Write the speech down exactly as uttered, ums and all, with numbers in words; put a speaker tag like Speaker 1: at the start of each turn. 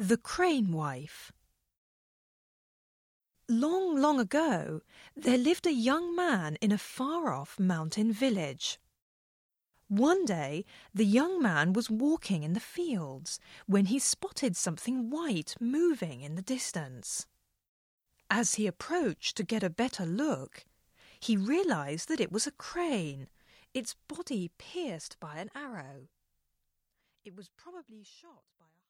Speaker 1: The Crane Wife. Long, long ago, there lived a young man in a far-off mountain village. One day, the young man was walking in the fields when he spotted something white moving in the distance. As he approached to get a better look, he realized that it was a crane, its body pierced by an arrow. It was probably shot by a